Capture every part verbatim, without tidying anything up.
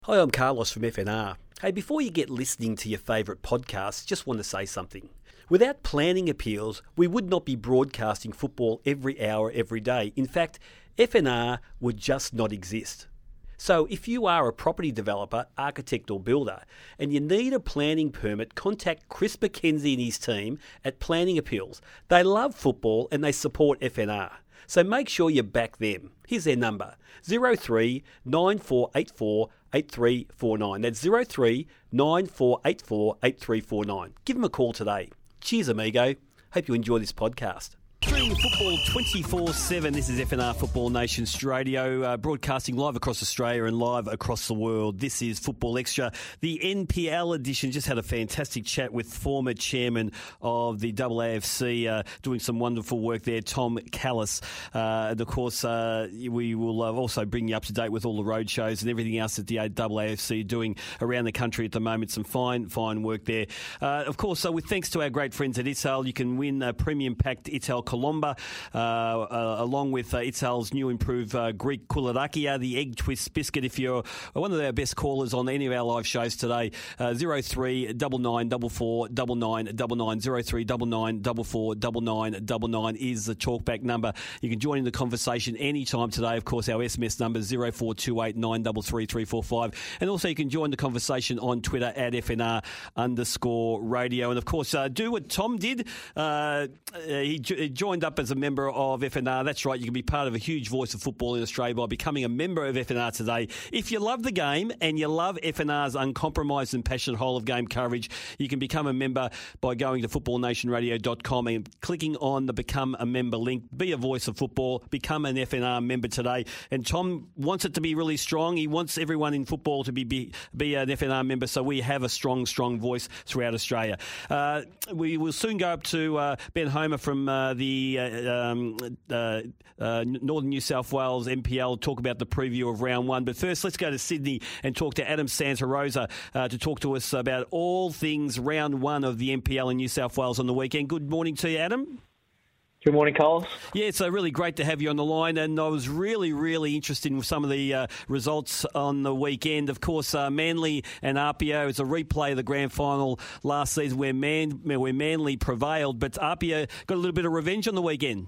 Hi, I'm Carlos from F N R. Hey, before you get listening to your favourite podcasts, just want to say something. Without planning appeals, we would not be broadcasting football every hour, every day. In fact, F N R would just not exist. So if you are a property developer, architect or builder, and you need a planning permit, contact Chris McKenzie and his team at Planning Appeals. They love football and they support F N R. So make sure you back them. Here's their number, zero three nine four eight four eight three four nine. That's zero three nine four eight four eight three four nine. Give them a call today. Cheers, amigo. Hope you enjoy this podcast. Streaming football twenty-four seven. This is F N R Football Nations Radio, uh, broadcasting live across Australia and live across the world. This is Football Extra, the N P L edition. Just had a fantastic chat with former chairman of the A A F C, uh, doing some wonderful work there, Tom Callis. Uh, and of course, uh, we will uh, also bring you up to date with all the road shows and everything else that the A A F C are doing around the country at the moment. Some fine, fine work there. Uh, of course, uh, with thanks to our great friends at Ital, you can win a premium packed Ital Colomba, uh, uh, along with uh, Ital's new improved uh, Greek Koularakia, the egg twist biscuit. If you're one of our best callers on any of our live shows today, uh, zero three nine nine four four nine nine nine nine, zero three nine nine four four nine nine nine nine is the talkback number. You can join in the conversation anytime today. Of course, our S M S number is zero four two eight nine three three three four five. And also you can join the conversation on Twitter at F N R underscore radio. And of course, uh, do what Tom did. Uh, he, he joined up as a member of F N R. That's right, you can be part of a huge voice of football in Australia by becoming a member of F N R today. If you love the game and you love F N R's uncompromised and passionate whole-of-game coverage, you can become a member by going to football nation radio dot com and clicking on the Become a Member link. Be a voice of football. Become an F N R member today. And Tom wants it to be really strong. He wants everyone in football to be be, be an F N R member, so we have a strong, strong voice throughout Australia. Uh, we will soon go up to uh, Ben Homer from uh, the uh, um, uh, uh, Northern New South Wales N P L, talk about the preview of round one. But first, let's go to Sydney and talk to Adam Santa Rosa uh, to talk to us about all things round one of the N P L in New South Wales on the weekend. Good morning to you, Adam. Good morning, Carlos. Yeah, it's uh, really great to have you on the line, and I was really, really interested in some of the uh, results on the weekend. Of course, uh, Manly and Apia, it's a replay of the grand final last season where, Man, where Manly prevailed, but Apia got a little bit of revenge on the weekend.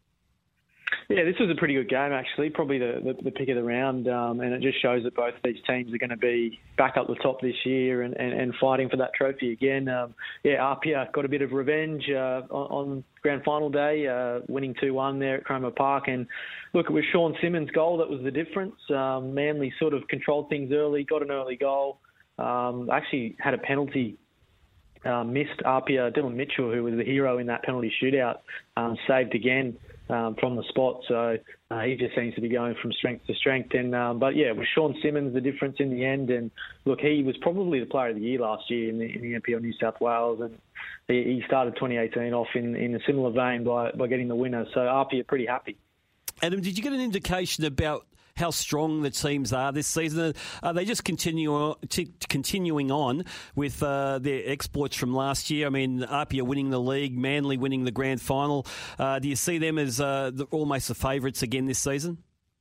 Yeah, this was a pretty good game, actually, probably the, the, the pick of the round, um, and it just shows that both of these teams are going to be back up the top this year and, and, and fighting for that trophy again. Um, yeah, Apia got a bit of revenge uh, on, on grand final day, uh, winning two one there at Cromer Park. And look, it was Sean Simmons' goal that was the difference. Um, Manly sort of controlled things early, got an early goal, um, actually had a penalty. Uh, missed Apia. Dylan Mitchell, who was the hero in that penalty shootout, um, saved again um, from the spot. So uh, he just seems to be going from strength to strength. And um, But yeah, it was Sean Simmons the difference in the end. And look, he was probably the player of the year last year in the, in the N P L New South Wales. And he, he started twenty eighteen off in, in a similar vein by, by getting the winner. So Apia pretty happy. Adam, did you get an indication about how strong the teams are this season? Are they just continue, t- continuing on with uh, their exploits from last year? I mean, Apia winning the league, Manly winning the grand final. Uh, do you see them as uh, the, almost the favourites again this season?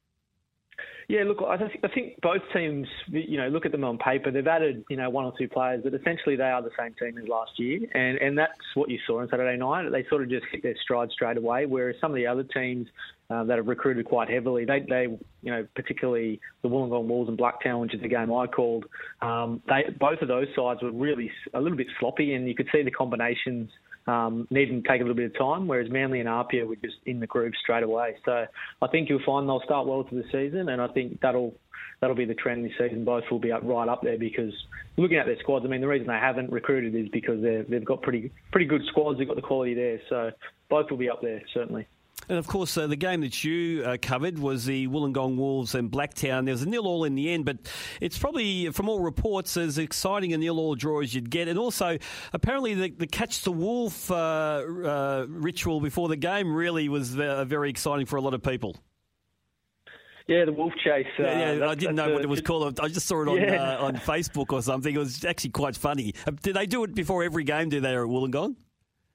Yeah, look, I, th- I think both teams, you know, look at them on paper. They've added, you know, one or two players, but essentially they are the same team as last year. And and that's what you saw on Saturday night. They sort of just hit their stride straight away, whereas some of the other teams uh, that have recruited quite heavily, they, they, you know, particularly the Wollongong Wolves and Blacktown, which is the game I called, um, they both of those sides were really a little bit sloppy, and you could see the combinations Um, needing to take a little bit of time, whereas Manly and Apia were just in the groove straight away. So I think you'll find they'll start well to the season, and I think that'll that'll be the trend this season. Both will be up right up there because looking at their squads, I mean, the reason they haven't recruited is because they've got pretty pretty good squads. They've got the quality there, so both will be up there certainly. And, of course, uh, the game that you uh, covered was the Wollongong Wolves and Blacktown. There was a nil-all in the end, but it's probably, from all reports, as exciting a nil-all draw as you'd get. And also, apparently, the, the catch-the-wolf uh, uh, ritual before the game really was uh, very exciting for a lot of people. Yeah, the wolf chase. Uh, yeah, yeah I didn't know a, what it was called. I just saw it on yeah. uh, on Facebook or something. It was actually quite funny. Do they do it before every game, do they, at Wollongong?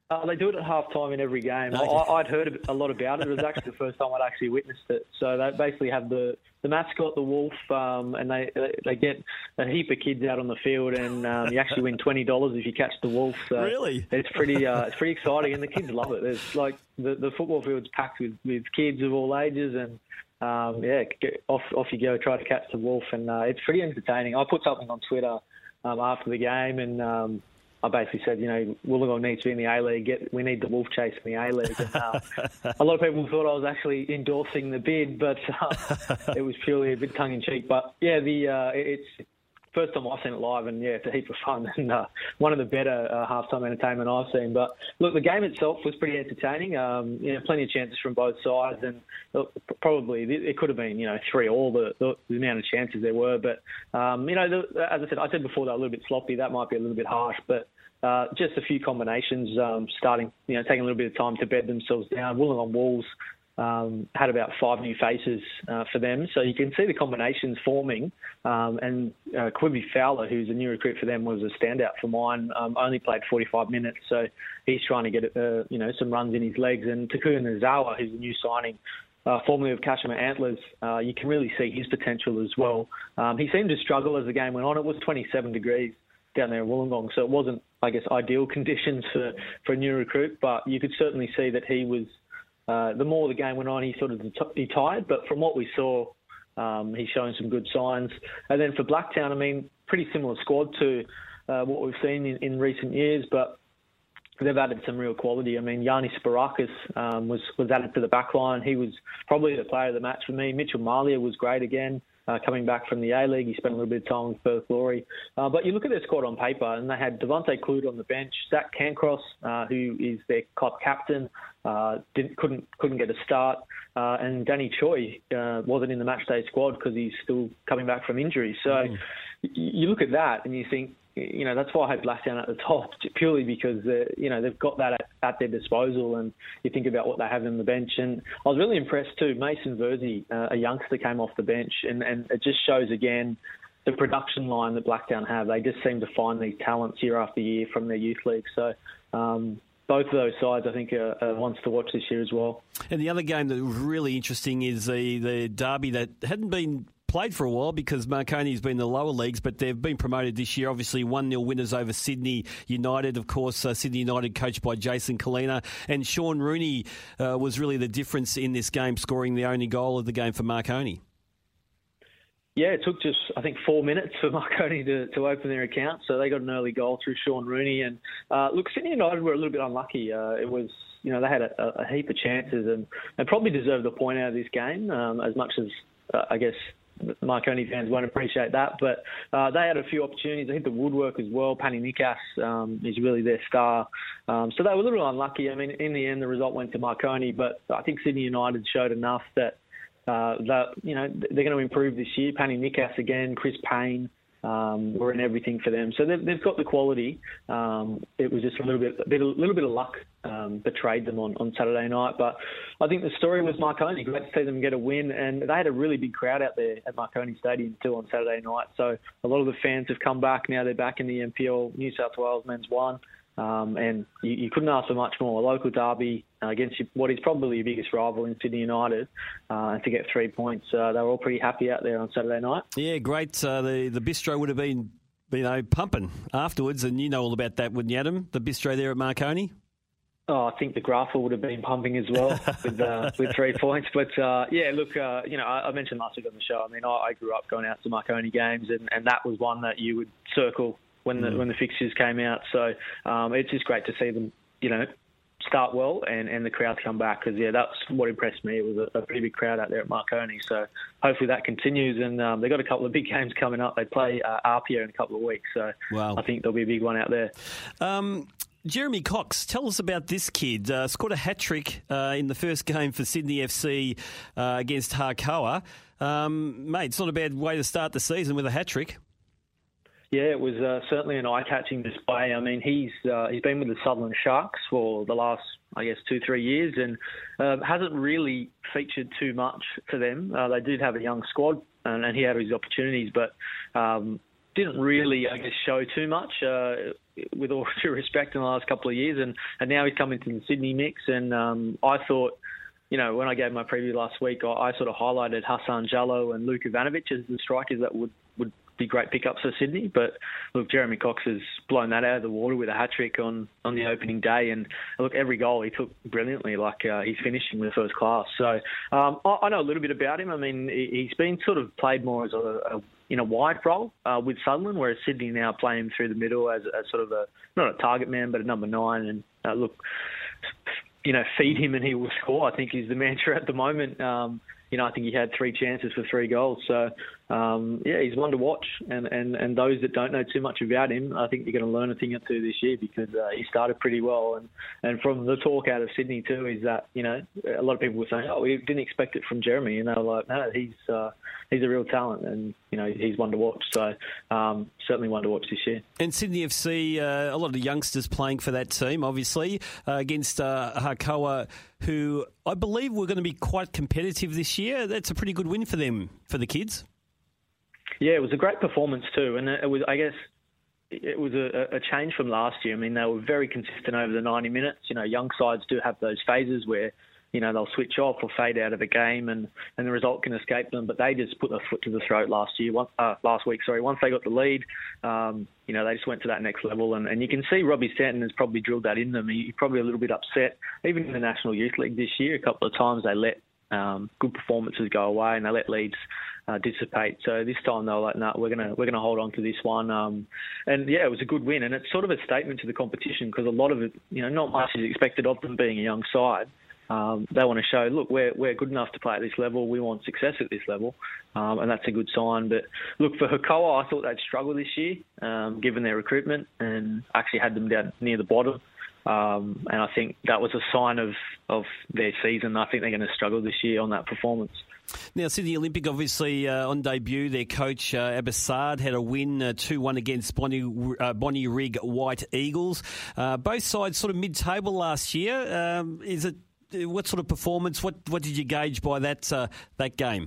Uh, they do it at half time in every game. Okay. I, I'd heard a lot about it. It was actually the first time I'd actually witnessed it. So they basically have the, the mascot, the wolf, um, and they they get a heap of kids out on the field, and um, you actually win twenty dollars if you catch the wolf. So really? It's pretty uh, it's pretty exciting, and the kids love it. There's like the, the football field's packed with, with kids of all ages, and um, yeah, get, off off you go, try to catch the wolf, and uh, it's pretty entertaining. I put something on Twitter um, after the game, and um, I basically said, you know, Wollongong needs to be in the A-League. Get, we need the wolf chase in the A-League. And, uh, a lot of people thought I was actually endorsing the bid, but uh, it was purely a bit tongue-in-cheek. But, yeah, the uh, it's first time I've seen it live, and, yeah, it's a heap of fun. And uh, one of the better uh, halftime entertainment I've seen. But, look, the game itself was pretty entertaining. Um, you know, plenty of chances from both sides. And look, probably it could have been, you know, three all, the, the, the amount of chances there were. But, um, you know, the, as I said, I said before, they're a little bit sloppy. That might be a little bit harsh, but Uh, just a few combinations um, starting, you know, taking a little bit of time to bed themselves down. Wollongong Wolves um, had about five new faces uh, for them. So you can see the combinations forming. Um, and uh, Quibi Fowler, who's a new recruit for them, was a standout for mine, um, only played forty-five minutes. So he's trying to get, uh, you know, some runs in his legs. And Takuya Nozawa, who's a new signing, Uh, formerly of Kashima Antlers, uh, you can really see his potential as well. Um, he seemed to struggle as the game went on. It was twenty-seven degrees down there in Wollongong, so it wasn't, I guess, ideal conditions for, for a new recruit, but you could certainly see that he was, uh, the more the game went on, he sort of he tired, but from what we saw, um, he's showing some good signs. And then for Blacktown, I mean, pretty similar squad to uh, what we've seen in, in recent years, but they've added some real quality. I mean, Yanni Sparakis um, was, was added to the back line. He was probably the player of the match for me. Mitchell Malia was great again, uh, coming back from the A-League. He spent a little bit of time with Perth Glory. Uh, but you look at their squad on paper, and they had Devontae Clute on the bench, Zach Cancross, uh, who is their club captain, uh, didn't, couldn't couldn't get a start, uh, and Danny Choi uh, wasn't in the matchday squad because he's still coming back from injury. So mm. you look at that and you think, you know, that's why I have Blacktown at the top, purely because, uh, you know, they've got that at, at their disposal, and you think about what they have on the bench. And I was really impressed too. Mason Verzi, uh, a youngster, came off the bench, and, and it just shows again the production line that Blacktown have. They just seem to find these talents year after year from their youth league. So um, both of those sides, I think, are, are ones to watch this year as well. And the other game that was really interesting is the, the derby that hadn't been played for a while because Marconi's been in the lower leagues, but they've been promoted this year. Obviously, one nil winners over Sydney United. Of course, uh, Sydney United coached by Jason Kalina. And Sean Rooney uh, was really the difference in this game, scoring the only goal of the game for Marconi. Yeah, it took just, I think, four minutes for Marconi to, to open their account. So they got an early goal through Sean Rooney. And uh, look, Sydney United were a little bit unlucky. Uh, it was, you know, they had a, a heap of chances and, and probably deserved a point out of this game, um, as much as, uh, I guess, Marconi fans won't appreciate that, but uh, they had a few opportunities. I hit the woodwork as well. Panny Nikas um, is really their star. Um, so they were a little unlucky. I mean, in the end, the result went to Marconi, but I think Sydney United showed enough that, uh, that you know, they're going to improve this year. Panny Nikas again, Chris Payne um, were in everything for them. So they've, they've got the quality. Um, it was just a little bit, a bit, a little bit of luck Um, betrayed them on, on Saturday night. But I think the story was Marconi. Great to see them get a win, and they had a really big crowd out there at Marconi Stadium too on Saturday night. So a lot of the fans have come back. Now they're back in the M P L New South Wales Men's One, um, and you, you couldn't ask for much more. A local derby uh, against what is probably your biggest rival in Sydney United, uh, to get three points. Uh, they were all pretty happy out there on Saturday night. Yeah, great. Uh, the, the bistro would have been, you know, pumping afterwards, and you know all about that, wouldn't you, Adam? The bistro there at Marconi? Oh, I think the Grapher would have been pumping as well with uh, with three points. But, uh, yeah, look, uh, you know, I, I mentioned last week on the show, I mean, I, I grew up going out to Marconi games, and, and that was one that you would circle when the, mm. when the fixtures came out. So um, it's just great to see them, you know, start well and, and the crowd come back because, yeah, that's what impressed me. It was a, a pretty big crowd out there at Marconi. So hopefully that continues. And um, they've got a couple of big games coming up. They play uh, Apia in a couple of weeks. So wow. I think there'll be a big one out there. Um Jeremy Cox, tell us about this kid. Uh, scored a hat-trick uh, in the first game for Sydney F C uh, against Harcoa. Um, mate, it's not a bad way to start the season with a hat-trick. Yeah, it was uh, certainly an eye-catching display. I mean, he's uh, he's been with the Sutherland Sharks for the last, I guess, two, three years and uh, hasn't really featured too much for them. Uh, they did have a young squad and, and he had his opportunities, but um, didn't really, I guess, show too much. Uh, with all due respect, in the last couple of years, and, and now he's come into the Sydney mix. And um, I thought, you know, when I gave my preview last week, I, I sort of highlighted Hassan Jallow and Luke Ivanovic as the strikers that would, would be great pickups for Sydney. But look, Jeremy Cox has blown that out of the water with a hat-trick on, on the opening day. And look, every goal he took brilliantly, like uh, he's finishing with first class. So um, I, I know a little bit about him. I mean, he, he's been sort of played more as a, a in a wide role uh, with Sutherland, whereas Sydney now play him through the middle as, as sort of a, not a target man, but a number nine. And uh, look, you know, feed him and he will score, I think is the mantra at the moment. Um, you know, I think he had three chances for three goals. So, um, yeah, he's one to watch. And, and, and those that don't know too much about him, I think you're going to learn a thing or two this year, because uh, he started pretty well. And, and from the talk out of Sydney too is that, you know, a lot of people were saying, oh, we didn't expect it from Jeremy. And they were like, no, he's uh, he's a real talent, and, you know, he's one to watch. So um, certainly one to watch this year. And Sydney F C, uh, a lot of the youngsters playing for that team, obviously, uh, against uh, Hakoah, who I believe were going to be quite competitive this year. That's a pretty good win for them, for the kids. Yeah, it was a great performance too. And it was, I guess, it was a, a change from last year. I mean, they were very consistent over the ninety minutes. You know, young sides do have those phases where, you know, they'll switch off or fade out of the game, and, and the result can escape them. But they just put their foot to the throat last year, uh, last week. Sorry, once they got the lead, um, you know, they just went to that next level. And, and you can see Robbie Stanton has probably drilled that in them. He, he's probably a little bit upset. Even in the National Youth League this year, a couple of times they let um, good performances go away and they let leads uh, dissipate. So this time they were like, no, nah, we're gonna we're gonna hold on to this one. Um, and yeah, it was a good win, and it's sort of a statement to the competition, because a lot of it, you know, not much is expected of them being a young side. Um, they want to show, look, we're we're good enough to play at this level. We want success at this level, um, and that's a good sign. But look, for Hakoah, I thought they'd struggle this year, um, given their recruitment, and actually had them down near the bottom. Um, and I think that was a sign of, of their season. I think they're going to struggle this year on that performance. Now, Sydney Olympic, obviously, uh, on debut, their coach, uh, Abbassad, had a win uh, two one against Bonnie, uh, Bonnie Rig White Eagles. Uh, both sides sort of mid-table last year. Um, is it what sort of performance? What what did you gauge by that uh, that game?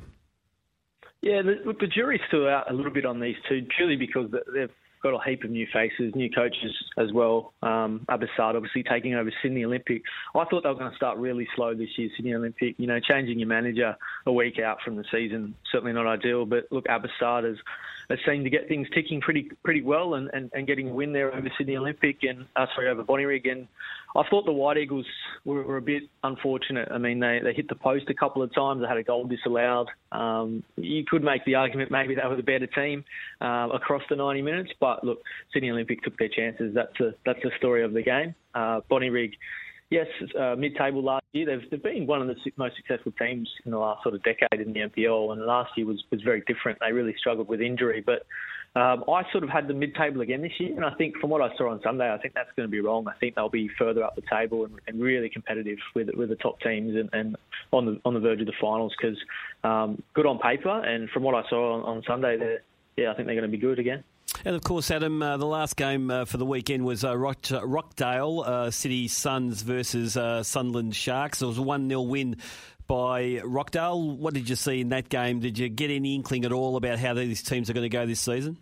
Yeah, the, look, the jury's still out a little bit on these two, purely because they've got a heap of new faces, new coaches as well. Um, Abbassad obviously taking over Sydney Olympic. I thought they were going to start really slow this year, Sydney Olympic. You know, changing your manager a week out from the season, certainly not ideal. But look, Abbassad has, has seemed to get things ticking pretty pretty well, and, and, and getting a win there over Sydney Olympic and uh, sorry over Bonnie Rig. And I thought the White Eagles were, were a bit unfortunate. I mean, they, they hit the post a couple of times. They had a goal disallowed. Um, you could make the argument maybe they were the better team uh, across the ninety minutes. But look, Sydney Olympic took their chances. That's a, that's the story of the game. Uh, Bonnie Rig, yes, uh, mid-table last year. They've, they've been one of the most successful teams in the last sort of decade in the N P L, and last year was, was very different. They really struggled with injury. But um, I sort of had the mid-table again this year, and I think from what I saw on Sunday, I think that's going to be wrong. I think they'll be further up the table and, and really competitive with with the top teams and, and on the on the verge of the finals, because um, good on paper, and from what I saw on, on Sunday, they're, yeah, I think they're going to be good again. And of course, Adam, uh, the last game uh, for the weekend was uh, Rock- Rockdale uh, City Suns versus uh, Sunderland Sharks. It was a one nil win by Rockdale. What did you see in that game? Did you get any inkling at all about how these teams are going to go this season?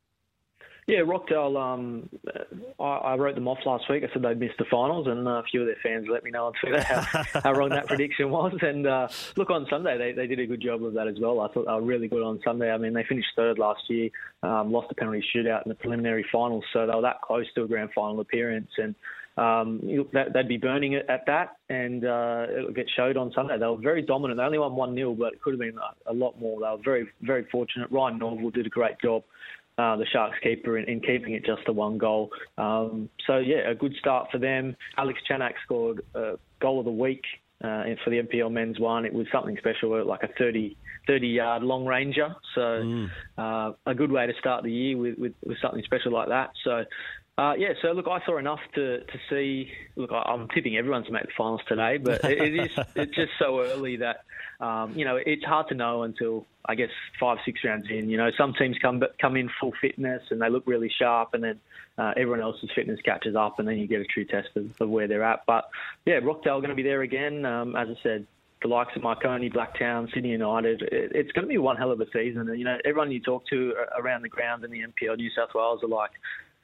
Yeah, Rockdale, um, I, I wrote them off last week. I said they'd missed the finals, and a few of their fans let me know on Twitter how, how wrong that prediction was. And uh, look, on Sunday, they, they did a good job of that as well. I thought they were really good on Sunday. I mean, they finished third last year, um, lost the penalty shootout in the preliminary finals, so they were that close to a grand final appearance. And um, they'd be burning it at that, and uh, it'll get showed on Sunday. They were very dominant. They only won one nil, but it could have been a, a lot more. They were very, very fortunate. Ryan Norville did a great job. Uh, the Sharks keeper in, in keeping it just to one goal. Um, so, yeah, a good start for them. Alex Chanak scored uh, goal of the week uh, for the N P L men's one. It was something special, like a thirty-yard long ranger. So mm. uh, a good way to start the year with, with, with something special like that. So, uh, yeah, so, look, I saw enough to, to see... Look, I'm tipping everyone to make the finals today, but it, it is it's just so early that, um, you know, it's hard to know until... I guess five, six rounds in. You know, some teams come come in full fitness and they look really sharp, and then uh, everyone else's fitness catches up, and then you get a true test of, of where they're at. But yeah, Rockdale are going to be there again. Um, as I said, the likes of Marconi, Blacktown, Sydney United. It, it's going to be one hell of a season. And, you know, everyone you talk to around the ground in the N P L New South Wales are like,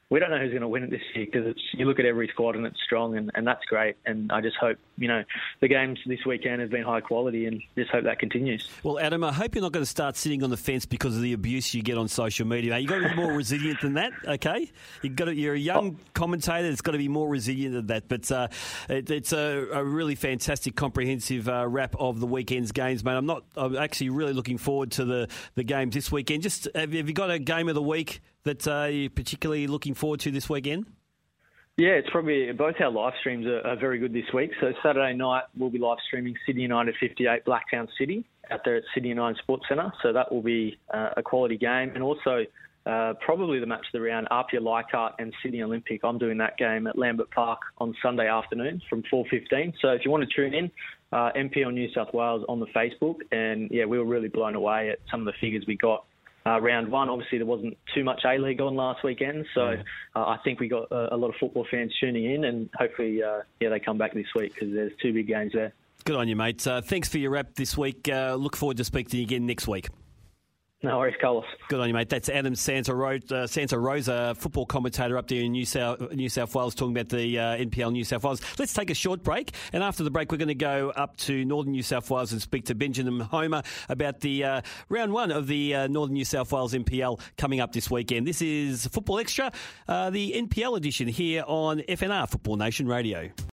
we don't know who's going to win it this year because you look at every squad and it's strong, and, and that's great. And I just hope, you know, the games this weekend have been high quality, and just hope that continues. Well, Adam, I hope you're not going to start sitting on the fence because of the abuse you get on social media. You've got to be more resilient than that, okay? You've got to, you're a young oh. commentator. It's got to be more resilient than that. But uh, it, it's a, a really fantastic, comprehensive uh, wrap of the weekend's games, mate. I'm not. I'm actually really looking forward to the, the games this weekend. Just have, have you got a game of the week that uh, you're particularly looking forward to this weekend? Yeah, it's probably both our live streams are, are very good this week. So Saturday night we'll be live streaming Sydney United fifty-eight Blacktown City out there at Sydney United Sports Centre. So that will be uh, a quality game, and also uh, probably the match of the round, A P I Leichhardt and Sydney Olympic. I'm doing that game at Lambert Park on Sunday afternoon from four fifteen. So if you want to tune in, uh, N P L New South Wales on the Facebook, and yeah, we were really blown away at some of the figures we got. Uh, round one, obviously there wasn't too much A-League on last weekend, so yeah. uh, I think we got a, a lot of football fans tuning in, and hopefully uh, yeah, they come back this week because there's two big games there. Good on you, mate. Uh, thanks for your wrap this week. Uh, look forward to speaking to you again next week. No worries, Carlos. Good on you, mate. That's Adam Santa, Ro- uh, Santa Rosa, football commentator up there in New South, New South Wales, talking about the uh, N P L New South Wales. Let's take a short break, and after the break, we're going to go up to Northern New South Wales and speak to Benjamin Homer about the uh, round one of the uh, Northern New South Wales N P L coming up this weekend. This is Football Extra, uh, the N P L edition here on F N R Football Nation Radio.